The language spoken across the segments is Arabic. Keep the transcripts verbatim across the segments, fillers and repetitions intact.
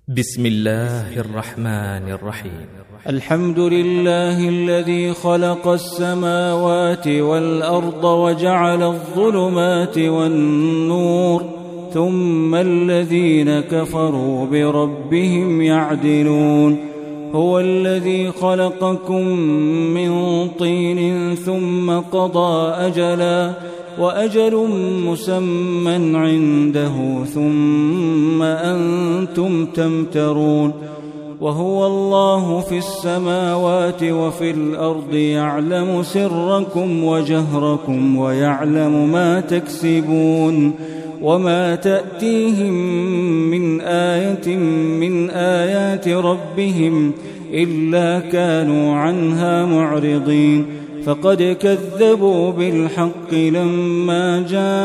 بسم الله الرحمن الرحيم. الحمد لله الذي خلق السماوات والأرض وجعل الظلمات والنور، ثم الذين كفروا بربهم يعدلون. هو الذي خلقكم من طين ثم قضى أجلا وأجل مسمى عنده ثم أنتم تمترون. وهو الله في السماوات وفي الأرض يعلم سركم وجهركم ويعلم ما تكسبون. وما تأتيهم من آية من آيات ربهم إلا كانوا عنها معرضين. فقد كذبوا بالحق لما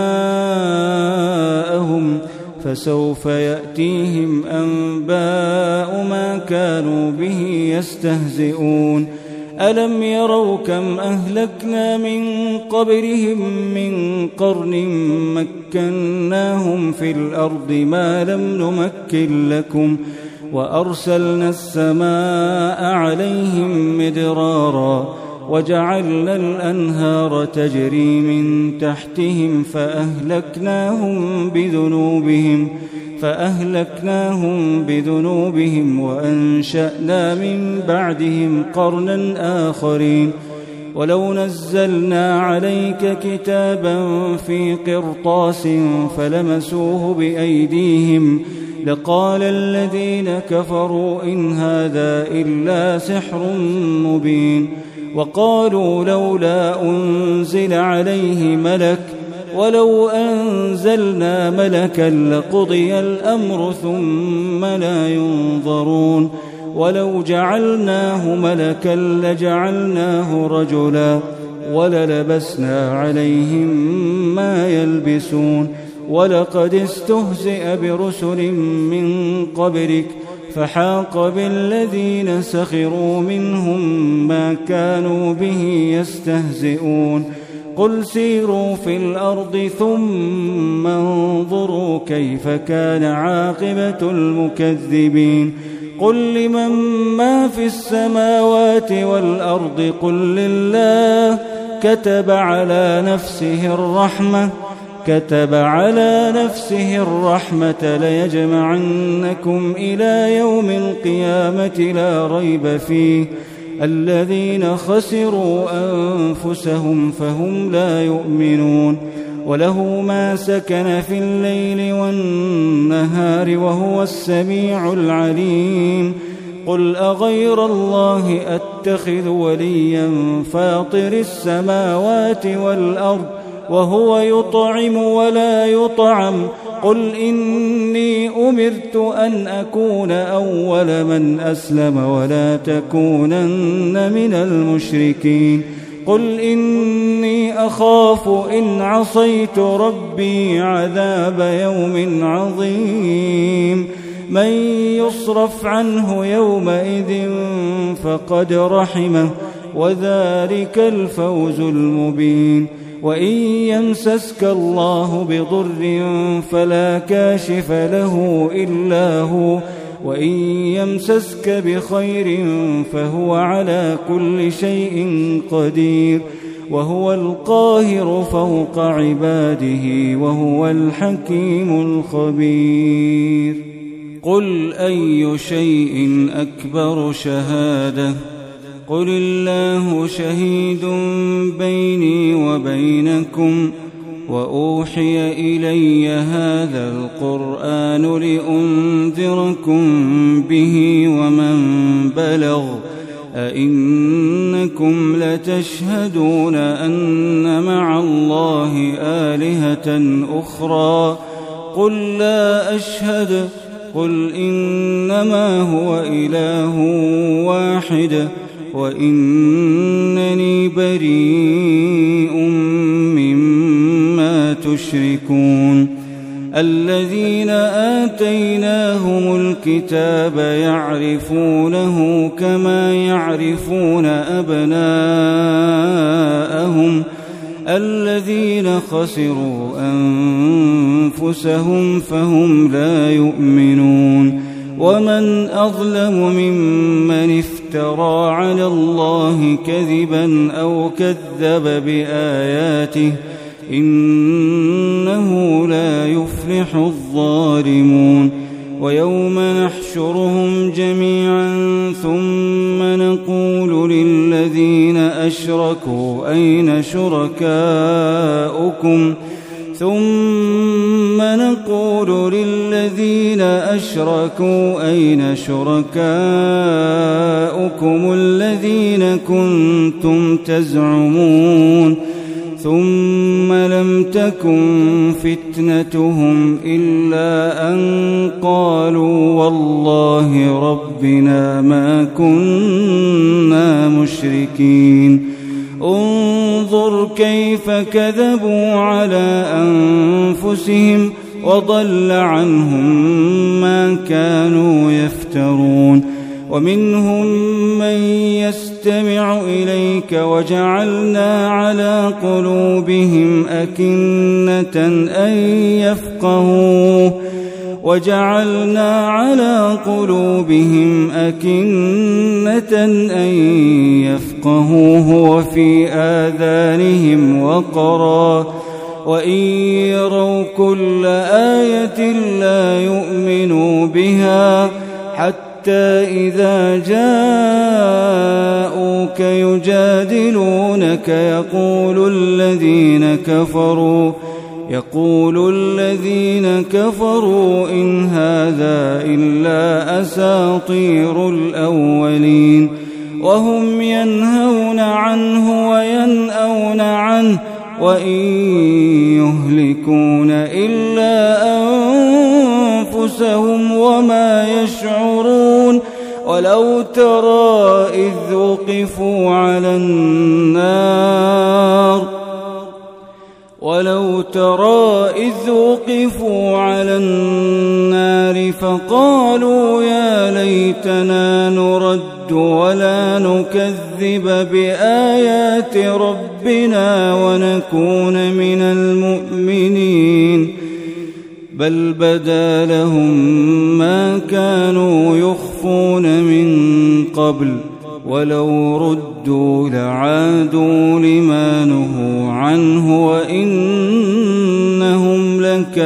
جاءهم، فسوف يأتيهم أنباء ما كانوا به يستهزئون. ألم يروا كم أهلكنا من قبلهم من قرن مكناهم في الأرض ما لم نمكن لكم، وأرسلنا السماء عليهم مدرارا وجعلنا الأنهار تجري من تحتهم فأهلكناهم بذنوبهم فأهلكناهم بذنوبهم وأنشأنا من بعدهم قرنا آخرين. ولو نزلنا عليك كتابا في قرطاس فلمسوه بأيديهم لقال الذين كفروا إن هذا إلا سحر مبين. وقالوا لولا أنزل عليه ملك ولو أنزلنا ملكا لقضي الأمر ثم لا ينظرون. ولو جعلناه ملكا لجعلناه رجلا وللبسنا عليهم ما يلبسون. ولقد استهزئ برسل من قبلك فحاق بالذين سخروا منهم ما كانوا به يستهزئون. قل سيروا في الأرض ثم انظروا كيف كان عاقبة المكذبين. قل لمن ما في السماوات والأرض قل لله كتب على نفسه الرحمة كتب على نفسه الرحمة ليجمعنكم إلى يوم القيامة لا ريب فيه. الذين خسروا أنفسهم فهم لا يؤمنون. وله ما سكن في الليل والنهار وهو السميع العليم. قل أغير الله أتخذ وليا فاطر السماوات والأرض وهو يطعم ولا يطعم. قل إني أمرت أن أكون أول من أسلم ولا تكونن من المشركين. قل إني أخاف إن عصيت ربي عذاب يوم عظيم. من يصرف عنه يومئذ فقد رحمه وذلك الفوز المبين. وإن يمسسك الله بضر فلا كاشف له إلا هو، وإن يمسسك بخير فهو على كل شيء قدير. وهو القاهر فوق عباده وهو الحكيم الخبير. قل أي شيء أكبر شهادة؟ قل الله شهيد بيني وبينكم. وأوحي إلي هذا القرآن لأنذركم به ومن بلغ. أئنكم لتشهدون أن مع الله آلهة أخرى؟ قل لا أشهد. قل إنما هو إله واحد وإنني بريء مما تشركون. الذين آتيناهم الكتاب يعرفونه كما يعرفون أبناءهم. الذين خسروا أنفسهم فهم لا يؤمنون. ومن أظلم ممن افترى على الله كذبا أو كذب بآياته إنه لا يفلح الظالمون ويوم نحشرهم جميعا ثم نقول للذين أشركوا أين شركاؤكم ثم نقول للذين أشركوا أين شركاؤكم الذين كنتم تزعمون ثم لم تكن فتنتهم إلا أن قالوا والله ربنا ما كنا مشركين انظر كيف كذبوا على أنفسهم وضل عنهم ما كانوا يفترون ومنهم من يستمع إليك وجعلنا على قلوبهم أكنة أن يفقهوه وجعلنا على قلوبهم أكنة أن يفقهوه وفي آذانهم وقرا وإن يروا كل آية لا يؤمنوا بها حتى إذا جاءوك يجادلونك يقول الذين كفروا يقول الذين كفروا إن هذا إلا أساطير الأولين وهم ينهون عنه وينأون عنه وإن يهلكون إلا أنفسهم وما يشعرون ولو ترى إذ وقفوا على النار ولو ترى إذ وقفوا على النار فقالوا يا ليتنا نرد ولا نكذب بآيات ربنا ونكون من المؤمنين بل بدا لهم ما كانوا يخفون من قبل ولو ردوا لعادوا لما نهوا عنه وإنهم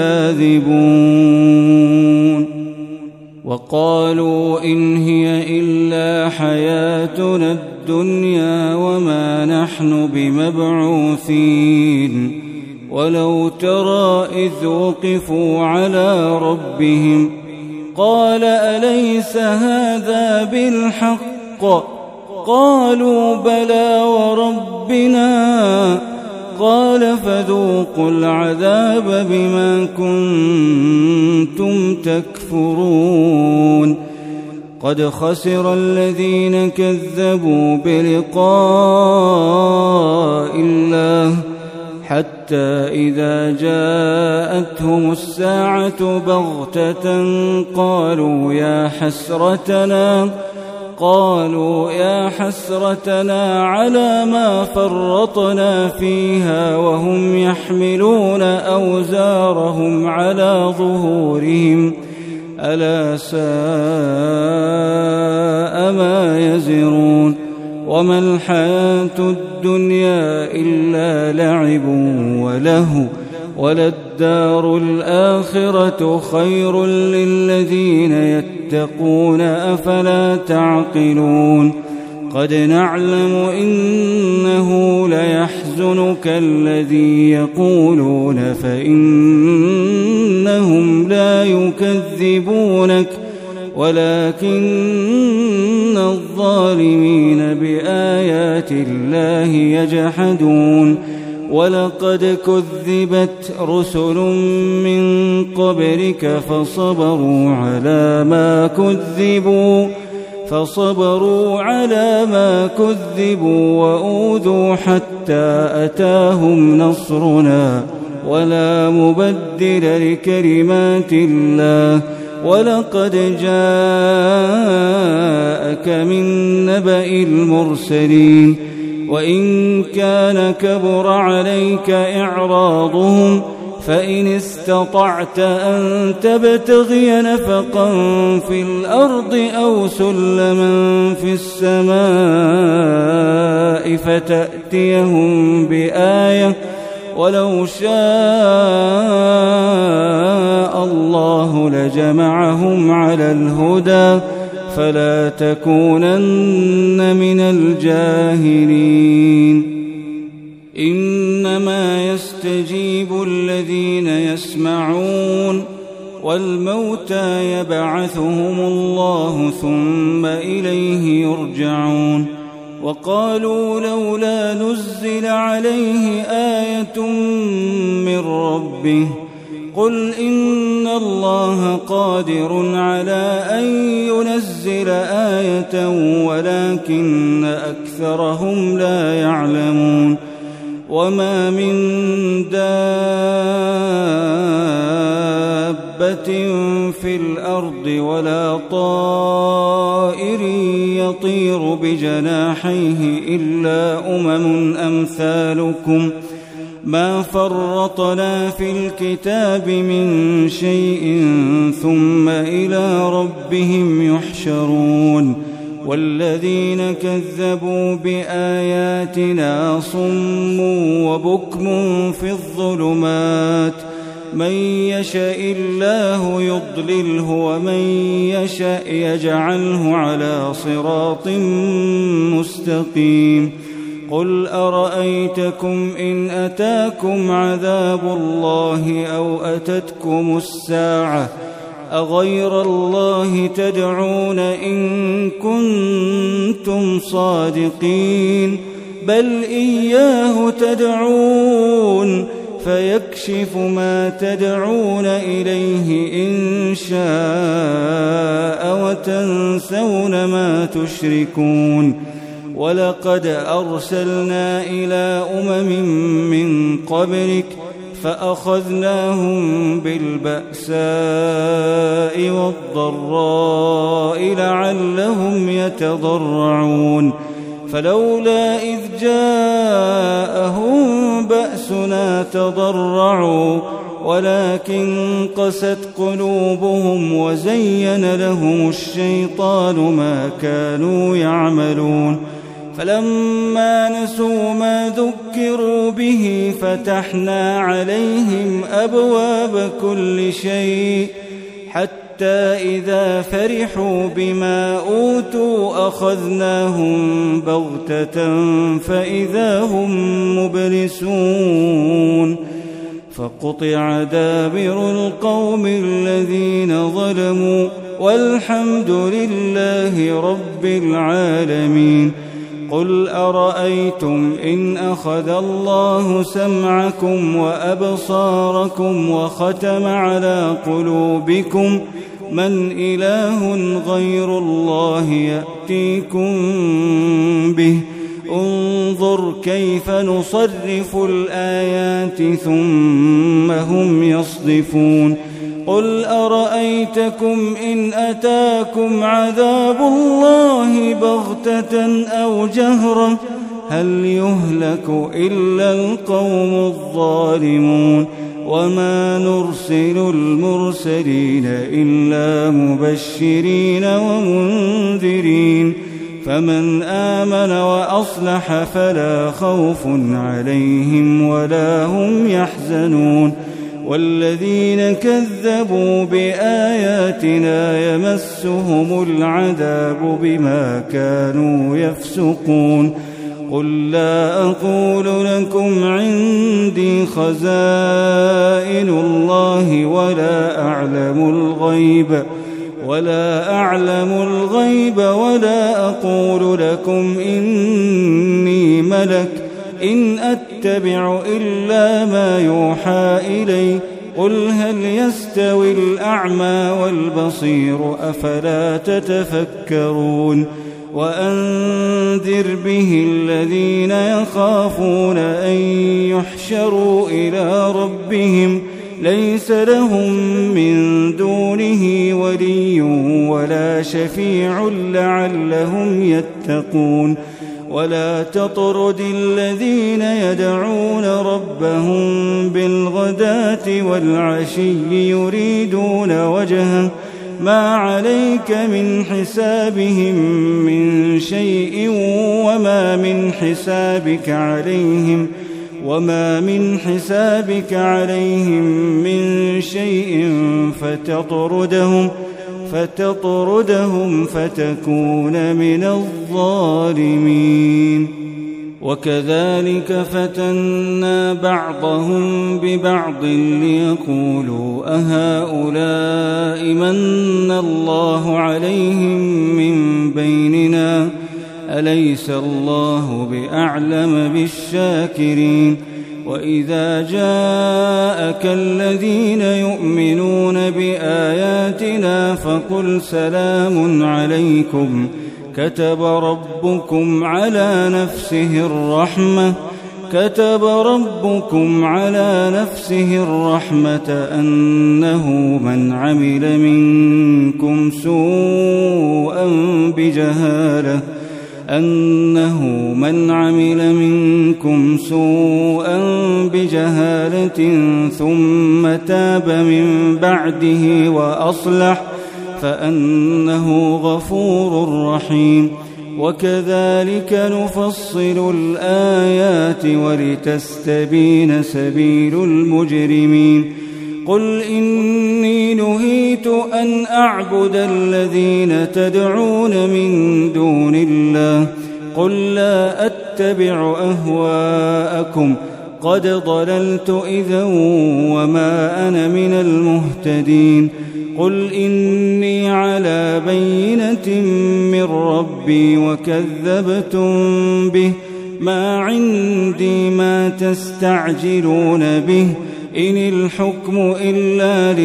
لكاذبون وقالوا إن هي إلا حياتنا الدنيا وما نحن بمبعوثين ولو ترى إذ وقفوا على ربهم قال أليس هذا بالحق قالوا بلى وربنا قال فذوقوا العذاب بما كنتم تكفرون قد خسر الذين كذبوا بلقاء الله حتى إذا جاءتهم الساعة بغتة قالوا يا حسرتنا قالوا يا حسرتنا على ما فرطنا فيها وهم يحملون أوزارهم على ظهورهم ألا ساء ما يزرون وما الحياة الدنيا إلا لعب وله وللدار الآخرة خير للذين يتقون أفلا تعقلون قد نعلم إنه ليحزنك الذي يقولون فإنهم لا يكذبونك ولكن الظالمين بآيات الله يجحدون ولقد كذبت رسل من قبلك فصبروا على ما كذبوا فصبروا على ما كذبوا وأوذوا حتى أتاهم نصرنا ولا مبدل لكلمات الله ولقد جاءك من نبأ المرسلين وإن كان كبر عليك إعراضهم فإن استطعت أن تبتغي نفقا في الأرض أو سلما في السماء فتأتيهم بآية ولو شاء الله لجمعهم على الهدى فلا تكونن من الجاهلين. إنما يستجيب الذين يسمعون والموتى يبعثهم الله ثم إليه يرجعون. وقالوا لولا نزل عليه آية من ربه قل إن الله قادر على أن ينزل آية ولكن أكثرهم لا يعلمون. وما من دابة في الأرض ولا طائر يطير بجناحيه إلا أمم أمثالكم ما فرطنا في الكتاب من شيء ثم إلى ربهم يحشرون. والذين كذبوا بآياتنا صم وبكم في الظلمات من يشاء الله يضلله ومن يشاء يجعله على صراط مستقيم. قل أرأيتكم إن أتاكم عذاب الله أو أتتكم الساعة أغير الله تدعون إن كنتم صادقين بل إياه تدعون فيكشف ما تدعون إليه إن شاء وتنسون ما تشركون. ولقد أرسلنا إلى أمم من قبلك فأخذناهم بالبأساء والضراء لعلهم يتضرعون. فلولا إذ جاءهم بأسنا تضرعوا ولكن قست قلوبهم وزين لهم الشيطان ما كانوا يعملون. فلما نسوا ما ذكروا به فتحنا عليهم أبواب كل شيء حتى إذا فرحوا بما أوتوا أخذناهم بغتة فإذا هم مبلسون. فقطع دابر القوم الذين ظلموا والحمد لله رب العالمين. قل أرأيتم إن أخذ الله سمعكم وأبصاركم وختم على قلوبكم من إله غير الله يأتيكم به انظر كيف نصرف الآيات ثم هم يصدفون. قل أرأيتكم إن أتاكم عذاب الله بغتة أو جهرة هل يهلك إلا القوم الظالمون. وما نرسل المرسلين إلا مبشرين ومنذرين فمن آمن وأصلح فلا خوف عليهم ولا هم يحزنون. والذين كذبوا بآياتنا يمسهم العذاب بما كانوا يفسقون. قل لا أقول لكم عندي خزائن الله ولا أعلم الغيب ولا أعلم الغيب ولا أقول لكم إني ملك إن أتبع إلا ما يوحى إلي قل هل يستوي الأعمى والبصير أفلا تتفكرون. وأنذر به الذين يخافون أن يحشروا إلى ربهم ليس لهم من دونه ولي ولا شفيع لعلهم يتقون. ولا تطرد الذين يدعون ربهم بالغداة والعشي يريدون وجهه ما عليك من حسابهم من شيء وما من حسابك عليهم وما من حسابك عليهم من شيء فتطردهم فتطردهم فتكون من الظالمين. وكذلك فتنا بعضهم ببعض ليقولوا أهؤلاء من الله عليهم من بيننا أليس الله بأعلم بالشاكرين. وإذا جاءك الذين يؤمنون بآياتنا فقل سلام عليكم كتب ربكم على نفسه الرحمة كتب ربكم على نفسه الرحمة أنه من عمل منكم سوءا بجهالة أنه من عمل منكم سوءا بجهالة ثم تاب من بعده وأصلح فأنه غفور رحيم. وكذلك نفصل الآيات ولتستبين سبيل المجرمين. قل إني نهيت أن أعبد الذين تدعون من دون الله قل لا أتبع أهواءكم قد ضللت إذا وما أنا من المهتدين. قل إني على بينة من ربي وكذبتم به ما عندي ما تستعجلون به إن الحكم إلا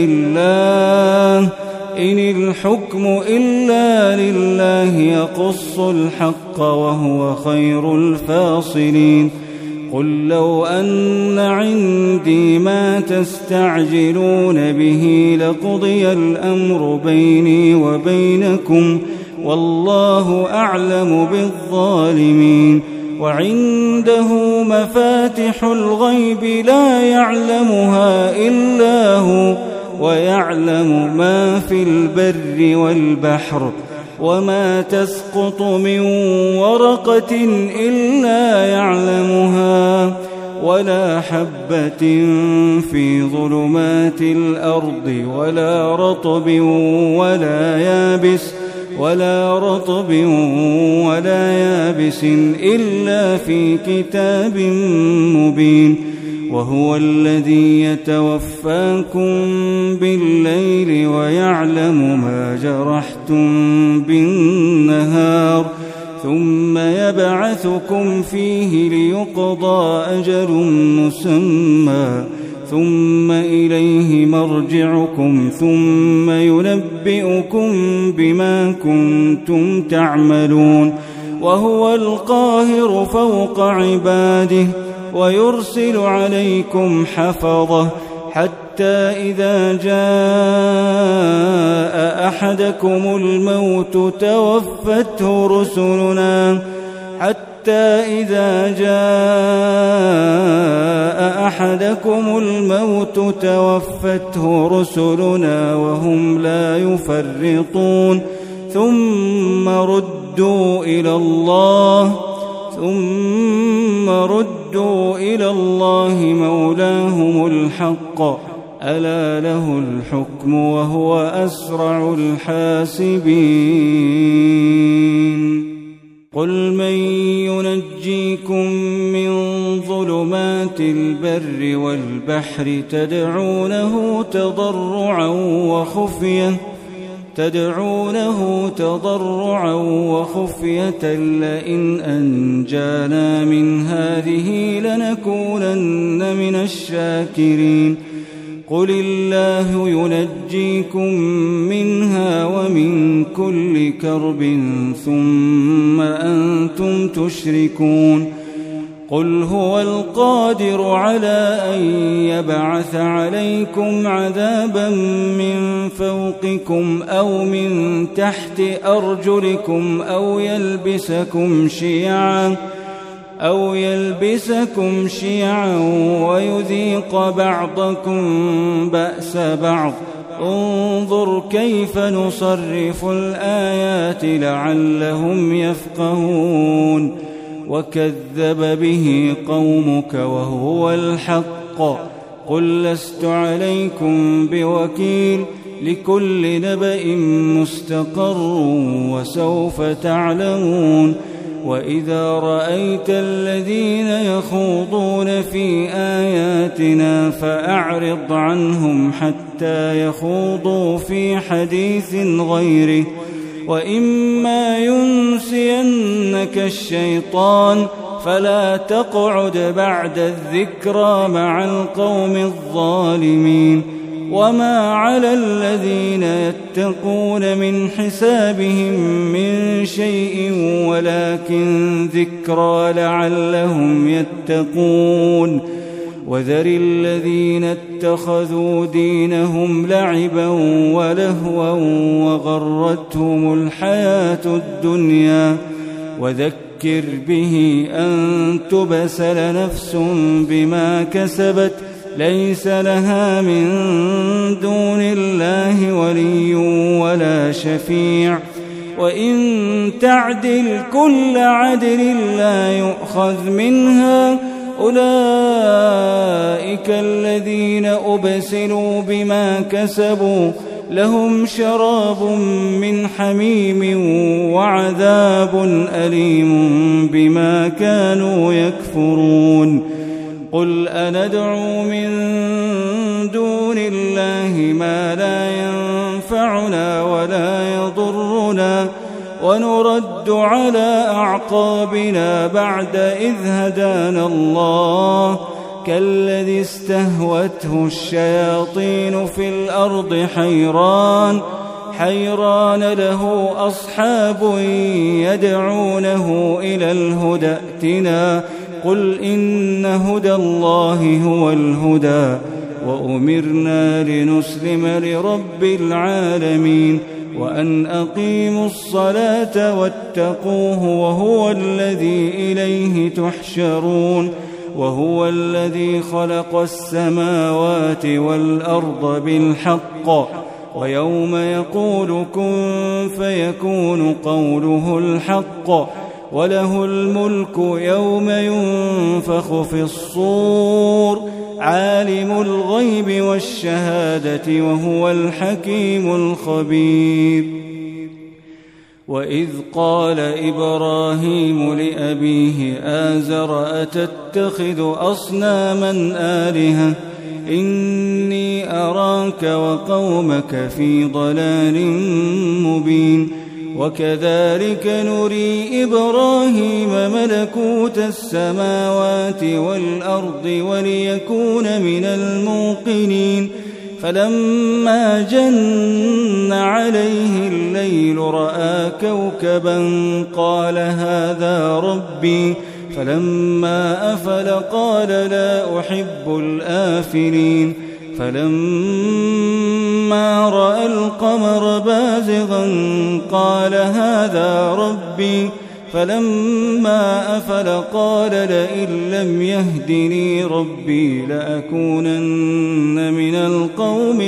لله إن الحكم إلا لله يقص الحق وهو خير الفاصلين. قل لو أن عندي ما تستعجلون به لقضي الأمر بيني وبينكم والله أعلم بالظالمين. وعنده مفاتح الغيب لا يعلمها إلا هو ويعلم ما في البر والبحر وما تسقط من ورقة إلا يعلمها ولا حبة في ظلمات الأرض ولا رطب ولا يابس ولا رطب ولا يابس إلا في كتاب مبين. وهو الذي يتوفاكم بالليل ويعلم ما جرحتم بالنهار ثم يبعثكم فيه ليقضى أجل مسمى ثم إليه مرجعكم ثم ينبئكم بما كنتم تعملون. وهو القاهر فوق عباده ويرسل عليكم حفظة حتى إذا جاء أحدكم الموت توفته رسلنا حتى إذا جاء أحدكم الموت توفته رسلنا وهم لا يفرطون ثم ردوا إلى الله ثم ردوا إلى الله مولاهم الحق ألا له الحكم وهو أسرع الحاسبين. قل من ينجيكم من ظلمات البر والبحر تدعونه تضرعا وخفية تدعونه تضرعا وخفية لئن أنجانا من هذه لنكونن من الشاكرين. قل الله ينجيكم منها ومن كل كرب ثم أنتم تشركون. قل هو القادر على أن يبعث عليكم عذابا من فوقكم أو من تحت أرجلكم أو يلبسكم شيعا أو يلبسكم شيعا ويذيق بعضكم بأس بعض انظر كيف نصرف الآيات لعلهم يفقهون وكذب به قومك وهو الحق قل لست عليكم بوكيل لكل نبأ مستقر وسوف تعلمون وإذا رأيت الذين يخوضون في آياتنا فأعرض عنهم حتى يخوضوا في حديث غيره وإما ينسينك الشيطان فلا تقعد بعد الذكرى مع القوم الظالمين وما على الذين يتقون من حسابهم من شيء ولكن ذكرى لعلهم يتقون وذر الذين اتخذوا دينهم لعبا ولهوا وغرتهم الحياة الدنيا وذكر به أن تبسل نفس بما كسبت ليس لها من دون الله ولي ولا شفيع وإن تعدل كل عدل لا يؤخذ منها أولئك الذين أبسلوا بما كسبوا لهم شراب من حميم وعذاب أليم بما كانوا يكفرون قل أندعو من دون الله ما لا ينفعنا ولا يضرنا ونرد على أعقابنا بعد إذ هدانا الله كالذي استهوته الشياطين في الأرض حيران حيران له أصحاب يدعونه إلى الهدى ائتنا قل إن هدى الله هو الهدى وأمرنا لنسلم لرب العالمين وأن أقيموا الصلاة واتقوه وهو الذي إليه تحشرون وهو الذي خلق السماوات والأرض بالحق ويوم يقول كن فيكون قوله الحق وله الملك يوم ينفخ في الصور عالم الغيب والشهادة وهو الحكيم الخبير وإذ قال إبراهيم لأبيه آزر أتتخذ أصناما آلهة إني أراك وقومك في ضلال مبين وكذلك نري إبراهيم ملكوت السماوات والأرض وليكون من الموقنين فلما جن عليه الليل رأى كوكبا قال هذا ربي فلما أفل قال لا أحب الآفلين فلما رأى القمر بازغا قال هذا ربي فلما أفل قال لئن لم يهدني ربي لأكونن من القوم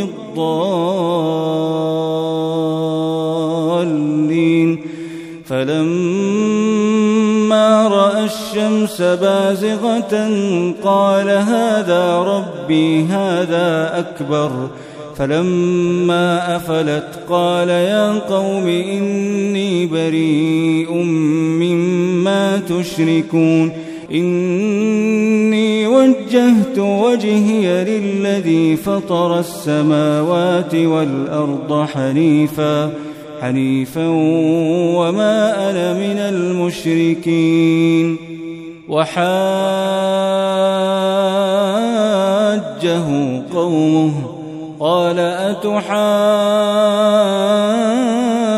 الضالين فلما رأى الشمس بازغة قال هذا ربي هذا أكبر فلما أفلت قال يا قوم إني بريء مما تشركون إني وجهت وجهي للذي فطر السماوات والأرض حنيفا حنيفا وما أنا من المشركين وحاجه قومه قال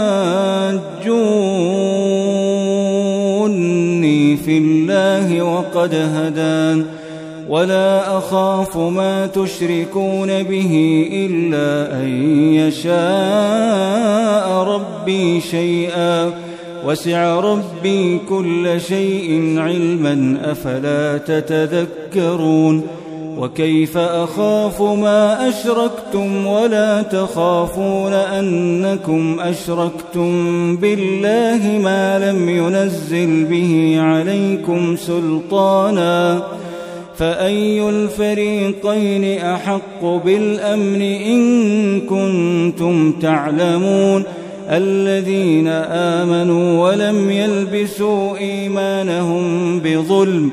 أتحاجوني في الله وقد قد هدان ولا أخاف ما تشركون به إلا أن يشاء ربي شيئا وسع ربي كل شيء علما أفلا تتذكرون وكيف أخاف ما أشركتم ولا تخافون أنكم أشركتم بالله ما لم ينزل به عليكم سلطانا فأي الفريقين أحق بالأمن إن كنتم تعلمون الذين آمنوا ولم يلبسوا إيمانهم بظلم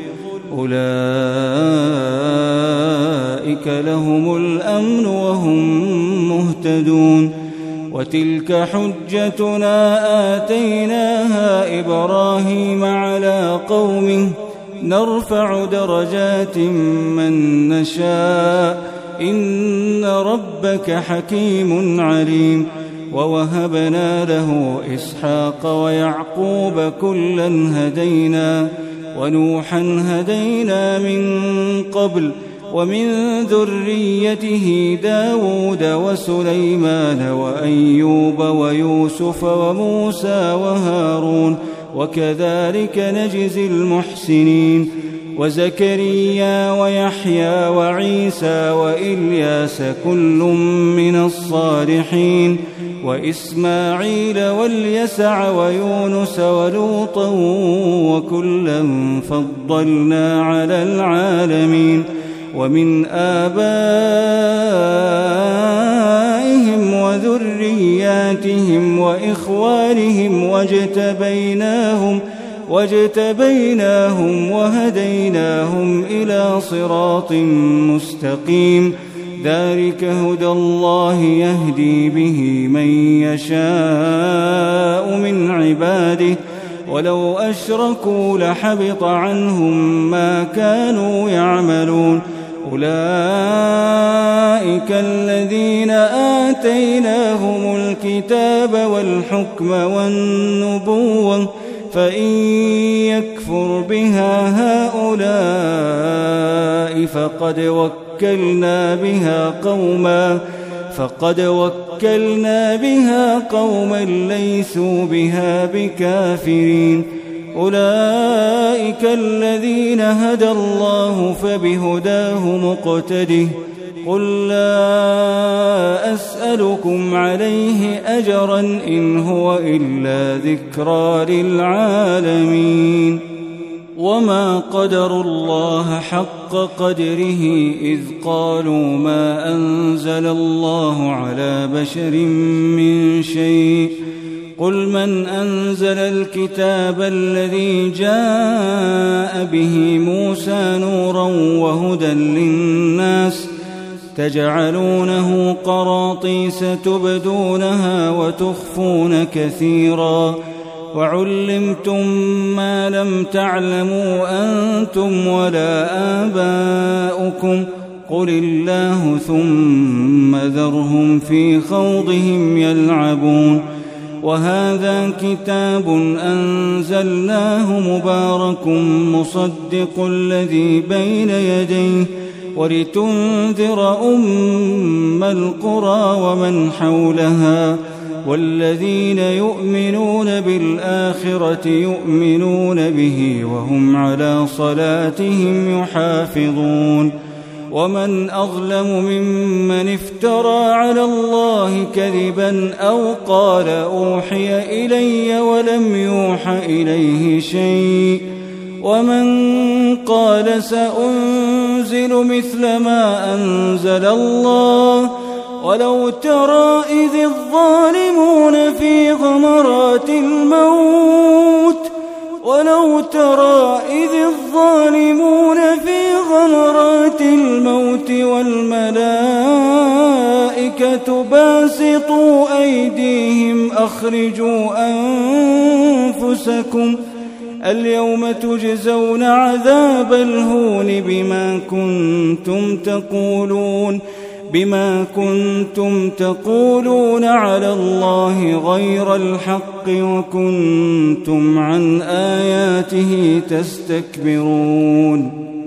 أولئك لهم الأمن وهم مهتدون وتلك حجتنا آتيناها إبراهيم على قومه نرفع درجات من نشاء إن ربك حكيم عليم ووهبنا له إسحاق ويعقوب كلا هدينا ونوحا هدينا من قبل ومن ذريته داود وسليمان وأيوب ويوسف وموسى وهارون وكذلك نجزي المحسنين وزكريا ويحيى وعيسى وإلياس كل من الصالحين وإسماعيل واليسع ويونس ولوطا وكلا فضلنا على العالمين ومن آبائهم وذرياتهم وإخوانهم واجتبيناهم واجتبيناهم وهديناهم إلى صراط مستقيم ذلك هدى الله يهدي به من يشاء من عباده ولو أشركوا لحبط عنهم ما كانوا يعملون أولئك الذين آتيناهم الكتاب والحكم والنبوة فإن يكفر بها هؤلاء فقد وكلنا بها قوما فقد وكلنا بها قوما ليسوا بها بكافرين أولئك الذين هدى الله فبهداه مقتده قل لا أسألكم عليه أجرا إن هو إلا ذكرى للعالمين وما قدروا الله حق قدره إذ قالوا ما أنزل الله على بشر من شيء قل من أنزل الكتاب الذي جاء به موسى نورا وهدى للناس تجعلونه قراطيس تبدونها وتخفون كثيرا وعلمتم ما لم تعلموا أنتم ولا آباؤكم قل الله ثم ذرهم في خوضهم يلعبون وهذا كتاب أنزلناه مبارك مصدق الذي بين يديه ولتنذر أم القرى ومن حولها والذين يؤمنون بالآخرة يؤمنون به وهم على صلاتهم يحافظون ومن أظلم ممن افترى على الله كذبا أو قال أوحي إلي ولم يوح إليه شيء ومن قال سأنزل مثل ما أنزل الله ولو ترى إذ الظالمون في غمرات الموت ولو ترى إذ الظالمون في غمرات الموت والملائكة باسطوا أيديهم أخرجوا أنفسكم اليوم تجزون عذاب الهون بما كنتم تقولون بما كنتم تقولون على الله غير الحق وكنتم عن آياته تستكبرون.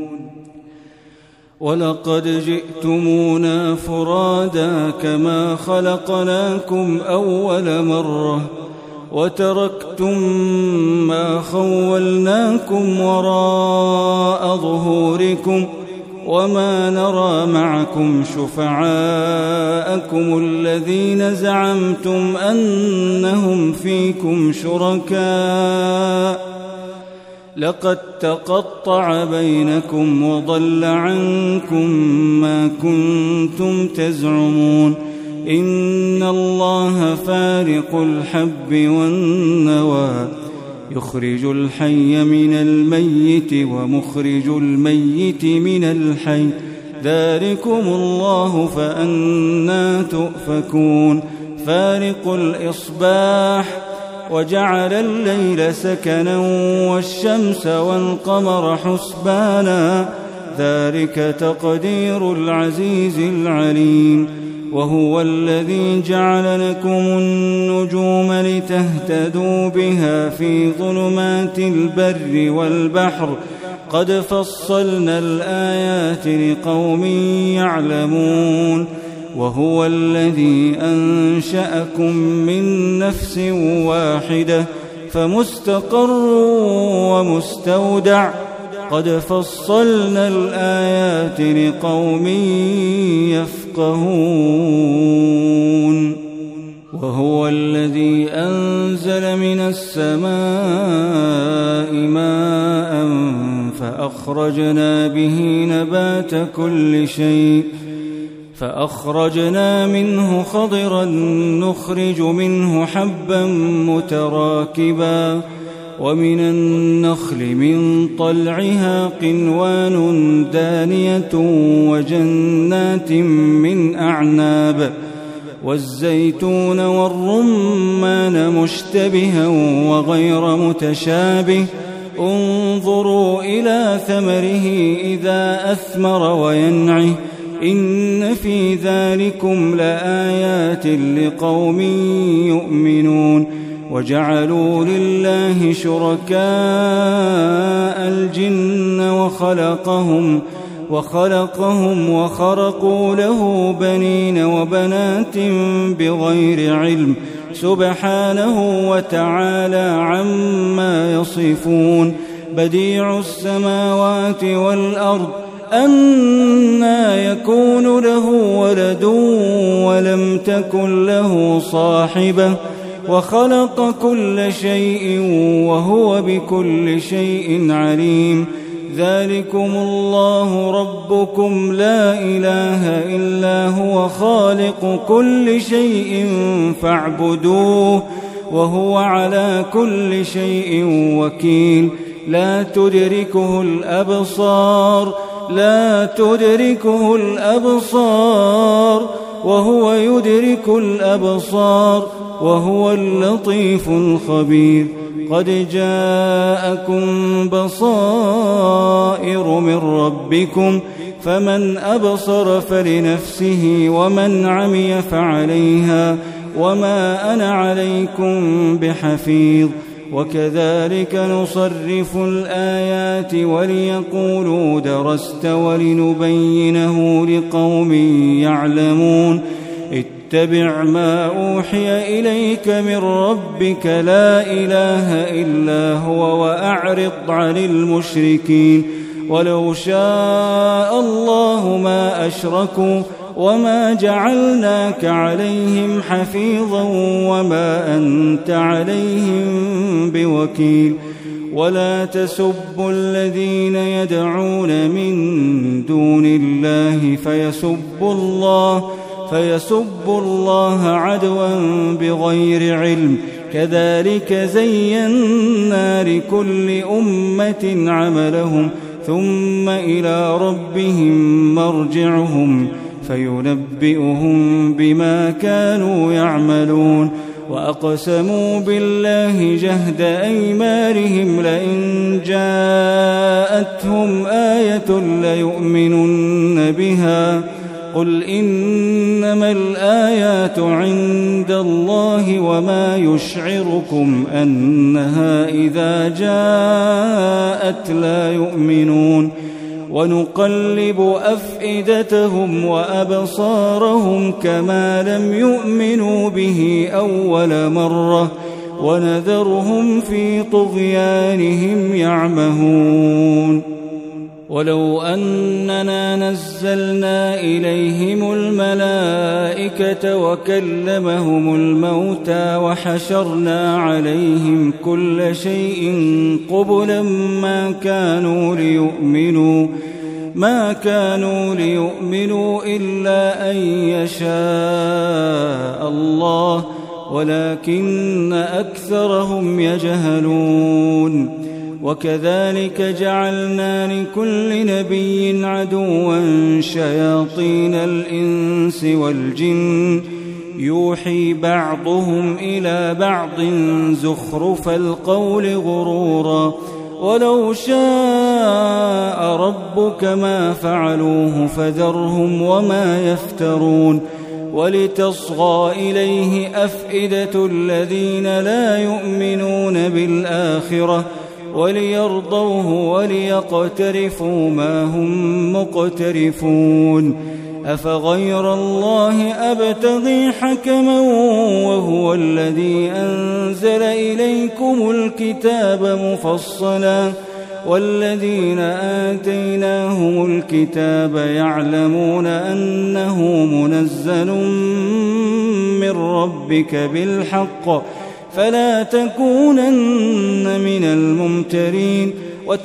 ولقد جئتمونا فرادا كما خلقناكم أول مرة وتركتم ما خولناكم وراء ظهوركم وما نرى معكم شفعاءكم الذين زعمتم أنهم فيكم شركاء لقد تقطع بينكم وضل عنكم ما كنتم تزعمون. إن الله فارق الحب والنوى يخرج الحي من الميت ومخرج الميت من الحي ذلكم الله فأنى تؤفكون. فارق الإصباح وجعل الليل سكنا والشمس والقمر حسبانا ذلك تقدير العزيز العليم. وهو الذي جعل لكم النجوم لتهتدوا بها في ظلمات البر والبحر قد فصلنا الآيات لقوم يعلمون. وهو الذي أنشأكم من نفس واحدة فمستقر ومستودع قد فصلنا الآيات لقوم يفقهون. وهو الذي أنزل من السماء ماء فأخرجنا به نبات كل شيء فأخرجنا منه خضرا نخرج منه حبا متراكبا ومن النخل من طلعها قنوان دانية وجنات من أعناب والزيتون والرمان مشتبها وغير متشابه انظروا إلى ثمره إذا أثمر وينعه إن في ذلكم لآيات لقوم يؤمنون. وجعلوا لله شركاء الجن وخلقهم وخلقهم وخرقوا له بنين وبنات بغير علم سبحانه وتعالى عما يصفون. بديع السماوات والأرض أنى يكون له ولد ولم تكن له صاحبة وخلق كل شيء وهو بكل شيء عليم. ذلكم الله ربكم لا إله إلا هو خالق كل شيء فاعبدوه وهو على كل شيء وكيل. لا تدركه الأبصار لا تدركه الأبصار وهو يدرك الأبصار وهو اللطيف الخبير. قد جاءكم بصائر من ربكم فمن أبصر فلنفسه ومن عمي فعليها وما أنا عليكم بحفيظ. وكذلك نصرف الآيات وليقولوا درست ولنبينه لقوم يعلمون. اتبع ما أوحي إليك من ربك لا إله إلا هو وأعرض عن المشركين. ولو شاء الله ما أشركوا وما جعلناك عليهم حفيظا وما أنت عليهم بوكيل. ولا تسبوا الذين يدعون من دون الله فيسبوا الله فيسبوا الله عدوا بغير علم كذلك زينا لكل أمة عملهم ثم إلى ربهم مرجعهم فينبئهم بما كانوا يعملون. وأقسموا بالله جهد أيمانهم لئن جاءتهم آية ليؤمنن بها قل إنما الآيات عند الله وما يشعركم أنها إذا جاءت لا يؤمنون ونقلب أفئدتهم وأبصارهم كما لم يؤمنوا به أول مرة ونذرهم في طغيانهم يعمهون ولو أننا نزلنا إليهم الملائكة وكلمهم الموتى وحشرنا عليهم كل شيء قبلا ما كانوا ليؤمنوا ما كانوا ليؤمنوا إلا أن يشاء الله ولكن أكثرهم يجهلون وكذلك جعلنا لكل نبي عدوا شياطين الإنس والجن يوحي بعضهم إلى بعض زخرف القول غرورا ولو شاء ربك ما فعلوه فذرهم وما يفترون ولتصغى إليه أفئدة الذين لا يؤمنون بالآخرة وليرضوه وليقترفوا ما هم مقترفون أفغير الله أبتغي حكما وهو الذي أنزل إليكم الكتاب مفصلا والذين آتيناهم الكتاب يعلمون أنه منزل من ربك بالحق فلا تكونن من الممترين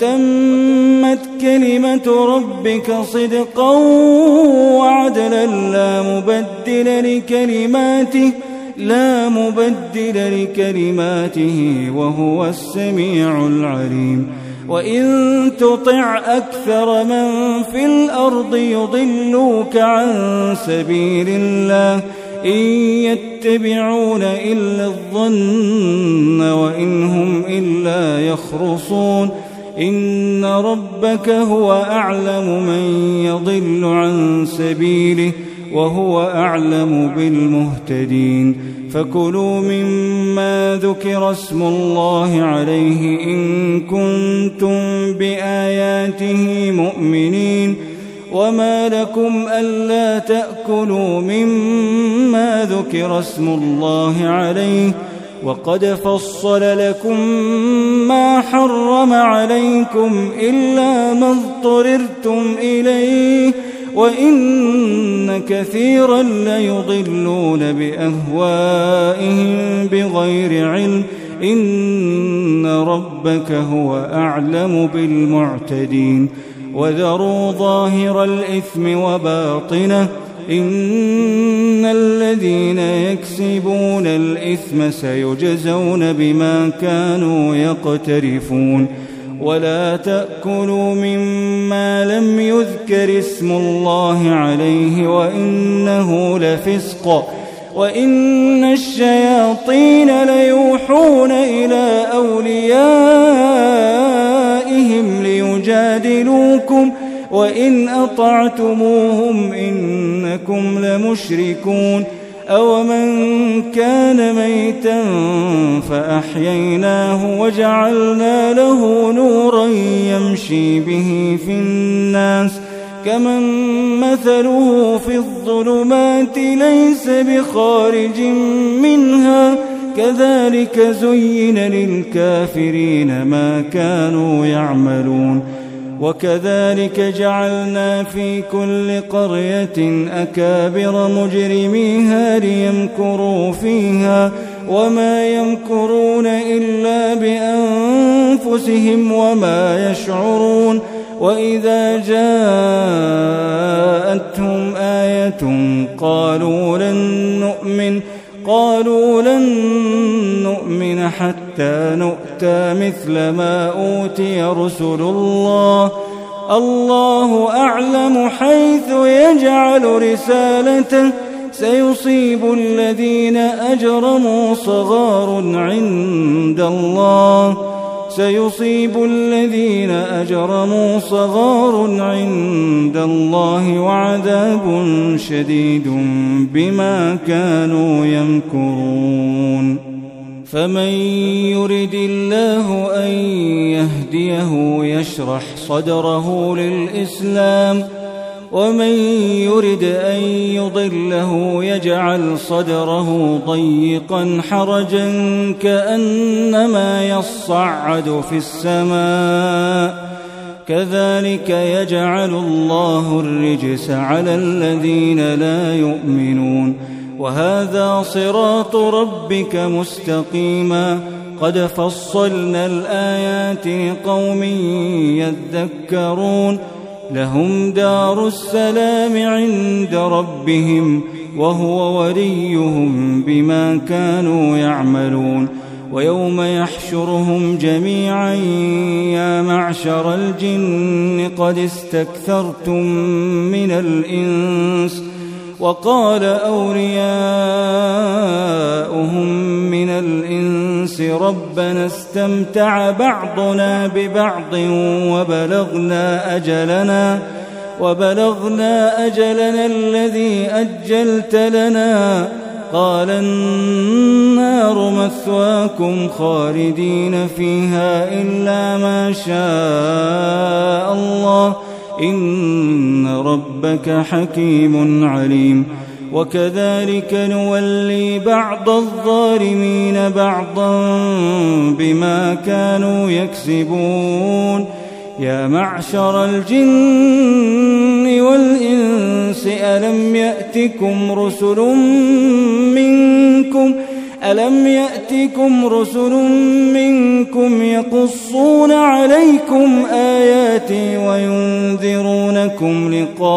وتمت كلمة ربك صدقا وعدلا لا مبدل لكلماته لا مبدل لكلماته وهو السميع العليم وإن تطع أكثر من في الأرض يضلوك عن سبيل الله إن يتبعون إلا الظن وإن هم إلا يخرصون إن ربك هو أعلم من يضل عن سبيله وهو أعلم بالمهتدين فكلوا مما ذكر اسم الله عليه إن كنتم بآياته مؤمنين وما لكم ألا تأكلوا مما ذكر اسم الله عليه وقد فصل لكم ما حرم عليكم إلا ما اضطررتم إليه وإن كثيرا ليضلون بأهوائهم بغير علم إن ربك هو أعلم بالمعتدين وذروا ظاهر الإثم وباطنه إن الذين يكسبون الإثم سيجزون بما كانوا يقترفون ولا تأكلوا مما لم يذكر اسم الله عليه وإنه لفسق وإن الشياطين ليوحون إلى أوليائهم ليجادلوكم وإن أطعتموهم إنكم لمشركون أومن كان ميتا فأحييناه وجعلنا له نورا يمشي به في الناس كمن مثله في الظلمات ليس بخارج منها كذلك زين للكافرين ما كانوا يعملون وكذلك جعلنا في كل قرية أكابر مجرميها ليمكروا فيها وما يمكرون إلا بأنفسهم وما يشعرون وإذا جاءتهم آية قالوا لن نؤمن قالوا لن نؤمن حتى نؤتى مثل ما أوتي رسل الله الله أعلم حيث يجعل رسالته سيصيب الذين أجرموا صغار عند الله سيصيب الذين أجرموا صغار عند الله وعذاب شديد بما كانوا يمكرون فمن يرد الله أن يهديه يشرح صدره للإسلام ومن يرد أن يضله يجعل صدره ضيقا حرجا كأنما يصعد في السماء كذلك يجعل الله الرجس على الذين لا يؤمنون وهذا صراط ربك مستقيما قد فصلنا الآيات لقوم يذكرون لهم دار السلام عند ربهم وهو وليهم بما كانوا يعملون ويوم يحشرهم جميعا يا معشر الجن قد استكثرتم من الإنس وقال أولياؤهم من الإنس ربنا استمتع بعضنا ببعض وبلغنا أجلنا وبلغنا أجلنا الذي أجلت لنا قال النار مثواكم خالدين فيها إلا ما شاء الله إن ربك حكيم عليم وكذلك نولي بعض الظالمين بعضا بما كانوا يكسبون يا معشر الجن والإنس ألم يأتكم رسل منكم ألم يأتكم رسل منكم يقصون عليكم آياتي وينذرونكم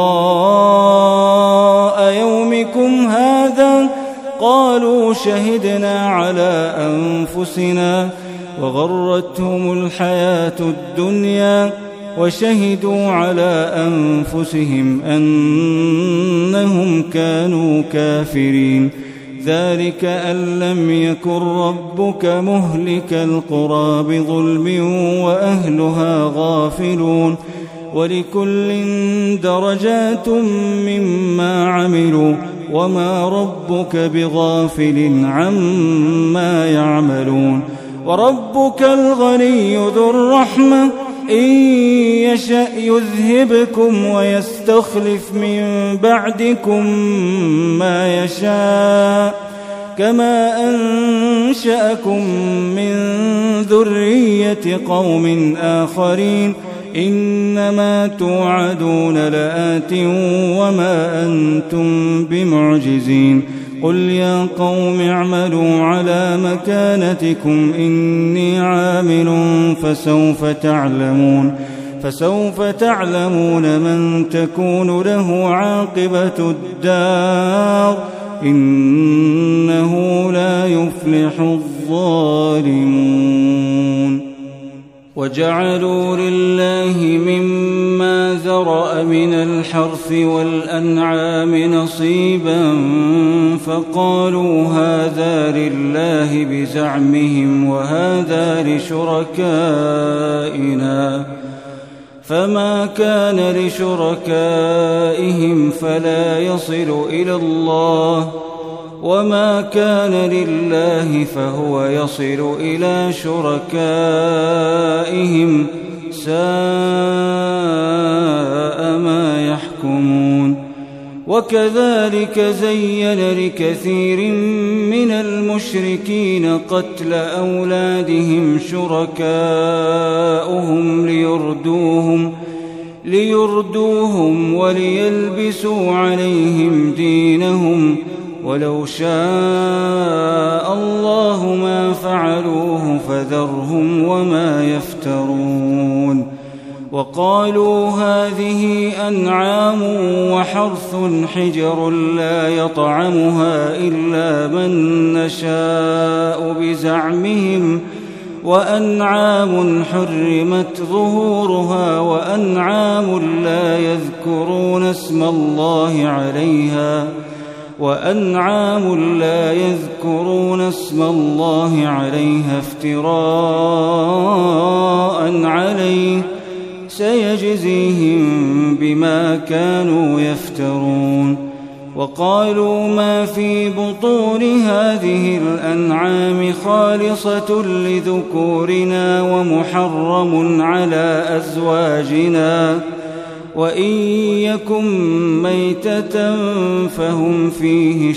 لقاء يومكم هذا قالوا شهدنا على أنفسنا وغرتهم الحياة الدنيا وشهدوا على أنفسهم أنهم كانوا كافرين ذلك أن لم يكن ربك مهلك القرى بظلم وأهلها غافلون ولكل درجات مما عملوا وما ربك بغافل عما يعملون وربك الغني ذو الرحمة إن يشأ يذهبكم ويستخلف من بعدكم ما يشاء كما أنشأكم من ذرية قوم آخرين إنما توعدون لآت وما أنتم بمعجزين قل يا قوم اعملوا على مكانتكم إني عامل فسوف تعلمون فسوف تعلمون من تكون له عاقبة الدار إنه لا يفلح الظالمون وجعلوا لله مما ذرأ من الحرث والأنعام نصيبا فقالوا هذا لله بزعمهم وهذا لشركائنا فما كان لشركائهم فلا يصل إلى الله وما كان لله فهو يصل إلى شركائهم ساء ما يحكمون وكذلك زين لكثير من المشركين قتل أولادهم شركاؤهم ليردوهم ليردوهم وليلبسوا عليهم دينهم ولو شاء الله ما فعلوه فذرهم وما يفترون وقالوا هذه أنعام وحرث حجر لا يطعمها إلا من نشاء بزعمهم وأنعام حرمت ظهورها وأنعام لا يذكرون اسم الله عليها وأنعام لا يذكرون اسم الله عليها افتراء عليه سيجزيهم بما كانوا يفترون. وقالوا ما في بطون هذه الأنعام خالصة لذكورنا ومحرم على أزواجنا وإن يكن ميتة فهم فيه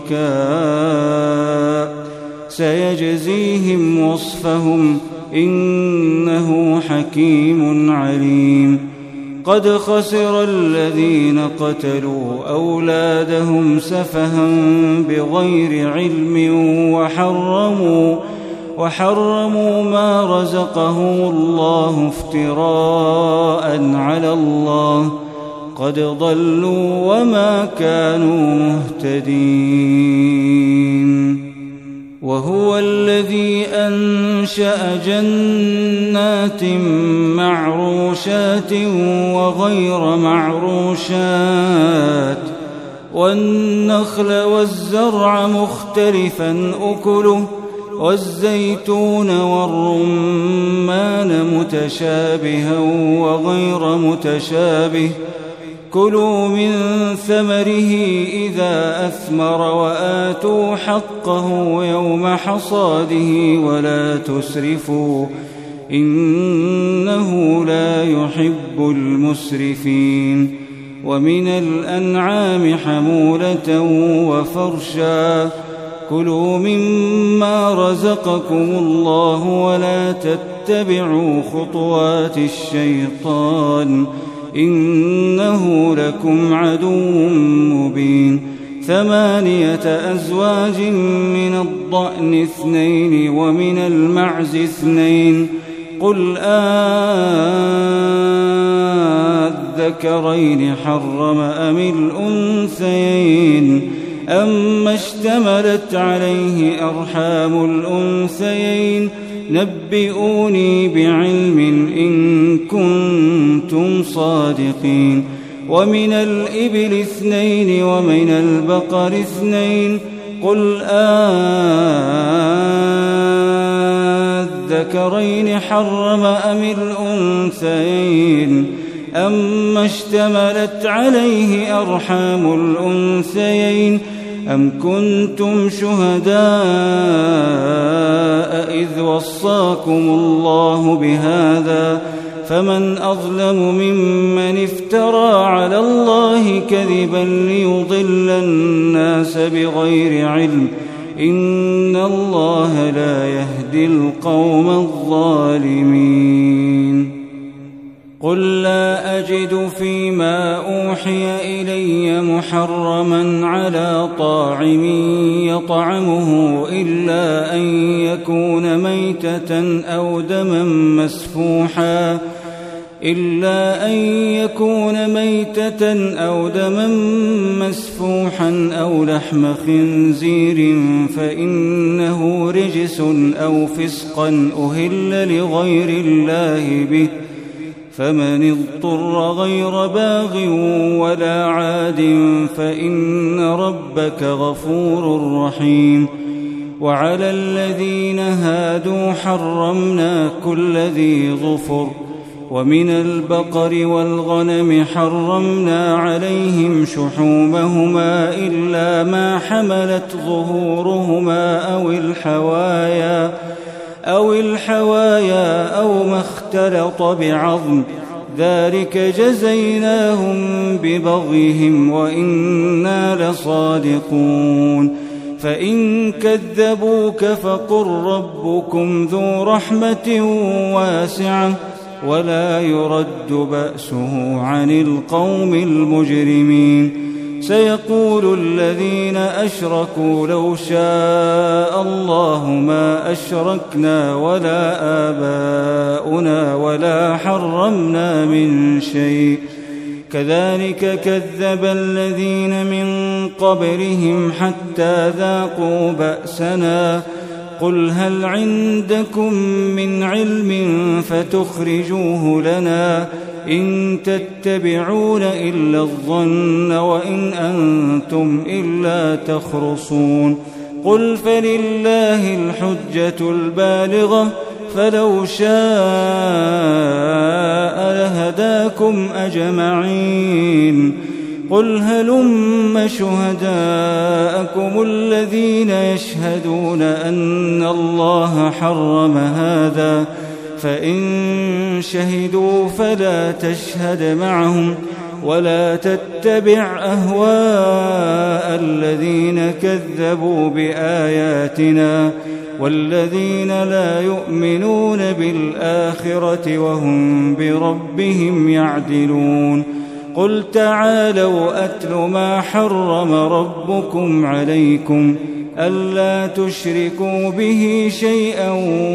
شركاء سيجزيهم وصفهم إنه حكيم عليم. قد خسر الذين قتلوا أولادهم سفها بغير علم وحرموا وحرموا ما رزقهم الله افتراء على الله قد ضلوا وما كانوا مهتدين. وهو الذي أنشأ جنات معروشات وغير معروشات والنخل والزرع مختلفا أكله والزيتون والرمان متشابها وغير متشابه كلوا من ثمره إذا أثمر وآتوا حقه يوم حصاده ولا تسرفوا إنه لا يحب المسرفين. ومن الأنعام حمولة وفرشا كلوا مما رزقكم الله ولا تتبعوا خطوات الشيطان إنه لكم عدو مبين. ثمانية أزواج من الضأن اثنين ومن المعز اثنين قل أذكرين حرم أم الأنثيين أما اشتملت عليه أرحام الأنثيين نبئوني بعلم إن كنتم صادقين. ومن الإبل اثنين ومن البقر اثنين قل أذكرين حرم أم الأنثيين أما اشتملت عليه أرحام الأنثيين أم كنتم شهداء إذ وصاكم الله بهذا فمن أظلم ممن افترى على الله كذبا ليضل الناس بغير علم إن الله لا يهدي القوم الظالمين. قل لا أجد فيما أوحي إلي محرما على طاعم يطعمه إلا أن يكون ميتة أو دما مسفوحا إلا أن يكون ميتة أو دما مسفوحا أو لحم خنزير فإنه رجس أو فسقا أهل لغير الله به فمن اضطر غير باغ ولا عاد فإن ربك غفور رحيم. وعلى الذين هادوا حرمنا كل ذي ظفر ومن البقر والغنم حرمنا عليهم شحومهما إلا ما حملت ظهورهما أو الحوايا أو الحوايا أو ما اختلط بعظم ذلك جزيناهم ببغيهم وإنا لصادقون. فإن كذبوك فقل ربكم ذو رحمة واسعة ولا يرد بأسه عن القوم المجرمين. سيقول الذين أشركوا لو شاء الله ما أشركنا ولا آباؤنا ولا حرمنا من شيء كذلك كذب الذين من قبلهم حتى ذاقوا بأسنا قل هل عندكم من علم فتخرجوه لنا إن تتبعون إلا الظن وإن أنتم إلا تخرصون قل فلله الحجة البالغة فلو شاء لهداكم أجمعين قل هلم شهداءكم الذين يشهدون أن الله حرم هذا فإن شهدوا فلا تشهد معهم ولا تتبع أهواء الذين كذبوا بآياتنا والذين لا يؤمنون بالآخرة وهم بربهم يعدلون قل تعالوا أتل ما حرم ربكم عليكم ألا تشركوا به شيئا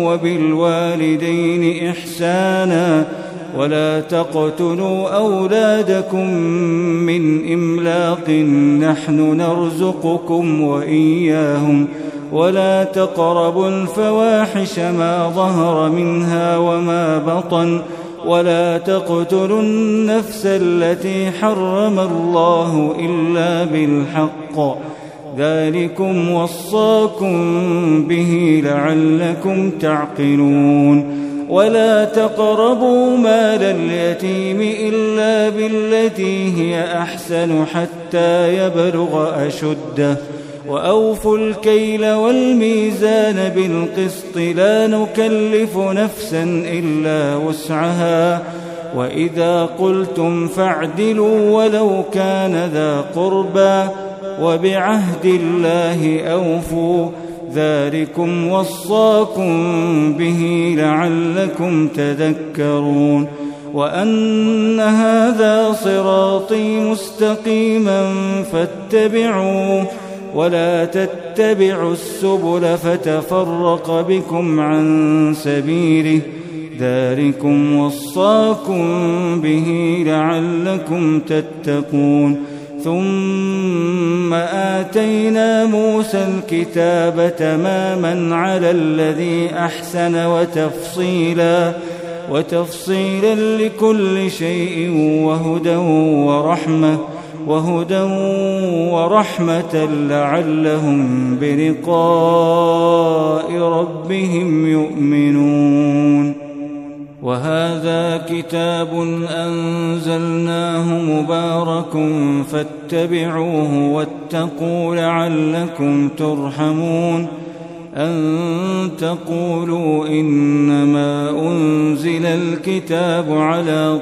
وبالوالدين إحسانا ولا تقتلوا أولادكم من إملاق نحن نرزقكم وإياهم ولا تقربوا الفواحش ما ظهر منها وما بطن ولا تقتلوا النفس التي حرم الله إلا بالحق ذلكم وصاكم به لعلكم تعقلون ولا تقربوا مال اليتيم إلا بالتي هي أحسن حتى يبلغ أشده وأوفوا الكيل والميزان بالقسط لا نكلف نفسا إلا وسعها وإذا قلتم فاعدلوا ولو كان ذا قربى وبعهد الله أوفوا ذلكم وصاكم به لعلكم تذكرون وأن هذا صراطي مستقيما فاتبعوه ولا تتبعوا السبل فتفرق بكم عن سبيله ذلكم وصاكم به لعلكم تتقون ثم آتينا موسى الكتاب تماما على الذي أحسن وتفصيلا وتفصيلا لكل شيء وهدى ورحمة وهدى ورحمة لعلهم بلقاء ربهم يؤمنون وهذا كتاب أنزلناه مبارك فاتبعوه واتقوا لعلكم ترحمون أن تقولوا إنما أنزل الكتاب على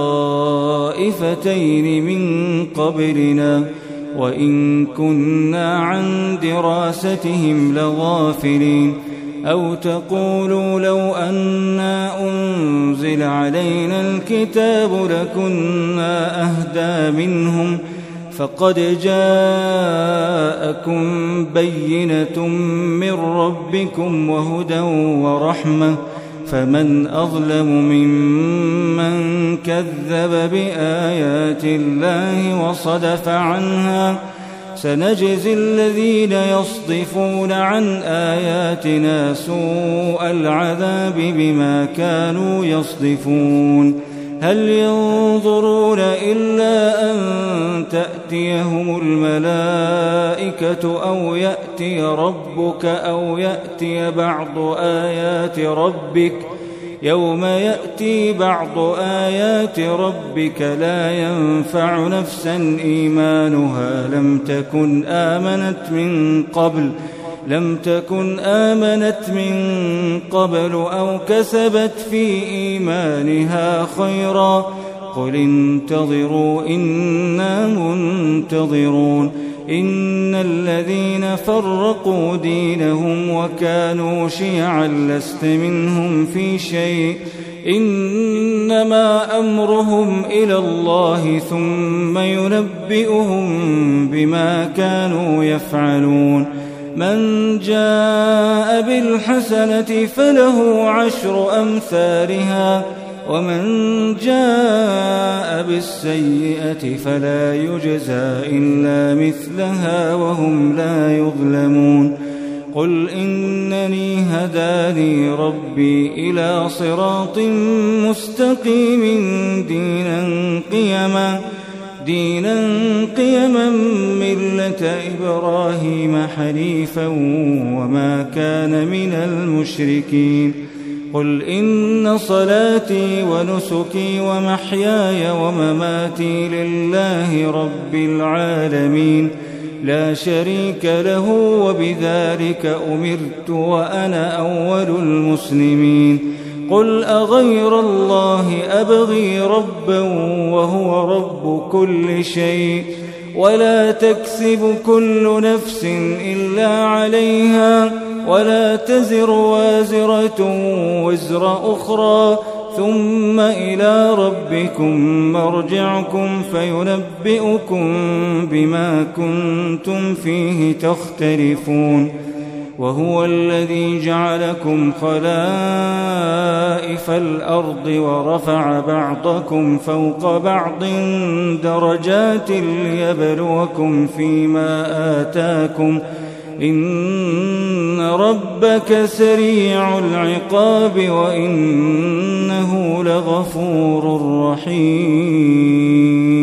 طائفتين من قبلنا وإن كنا عن دراستهم لغافلين أو تقولوا لو أنا أنزل علينا الكتاب لكنا أهدى منهم فقد جاءكم بينة من ربكم وهدى ورحمة فمن أظلم ممن كذب بآيات الله وصدف عنها سنجزي الذين يصدفون عن آياتنا سوء العذاب بما كانوا يصدفون هل ينظرون إلا أن تأتيهم الملائكة أو يأتي ربك أو يأتي بعض آيات ربك يوم يأتي بعض آيات ربك لا ينفع نفسا إيمانها لم تكن آمنت من قبل لم تكن آمنت من قبل أو كسبت في إيمانها خيرا قل انتظروا إنا منتظرون إن الذين فرقوا دينهم وكانوا شيعا لست منهم في شيء إنما أمرهم إلى الله ثم ينبئهم بما كانوا يفعلون من جاء بالحسنة فله عشر أمثالها ومن جاء بالسيئة فلا يجزى إلا مثلها وهم لا يظلمون قل إنني هداني ربي إلى صراط مستقيم دينا قيما دينا قيما ملة إبراهيم حنيفا وما كان من المشركين قل إن صلاتي ونسكي ومحياي ومماتي لله رب العالمين لا شريك له وبذلك أمرت وأنا أول المسلمين قل أغير الله أبغي ربا وهو رب كل شيء ولا تكسب كل نفس إلا عليها ولا تزر وازرة وزر أخرى ثم إلى ربكم مرجعكم فينبئكم بما كنتم فيه تختلفون وهو الذي جعلكم خلائف الأرض ورفع بعضكم فوق بعض درجات ليبلوكم فيما آتاكم إن ربك سريع العقاب وإنه لغفور رحيم